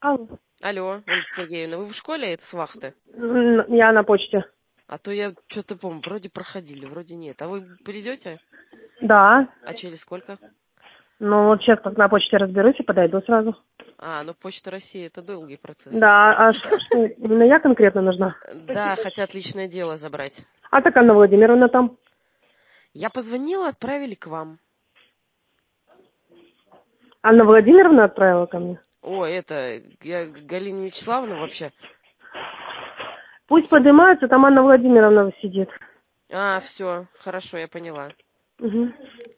Алло. Алло, Ольга Сергеевна, вы в школе, это с вахты? Я на почте. А то я что-то помню, вроде проходили, вроде нет. А вы придете? Да. А через сколько? Ну, вот сейчас как на почте разберусь и подойду сразу. Ну Почта России это долгий процесс. Да, что, именно я конкретно нужна? Да, хотят личное дело забрать. А так Анна Владимировна там. Я позвонила, отправили к вам. Анна Владимировна отправила ко мне. Я Галина Вячеславовна вообще. Пусть поднимается, там Анна Владимировна сидит. Все, хорошо, я поняла. Угу.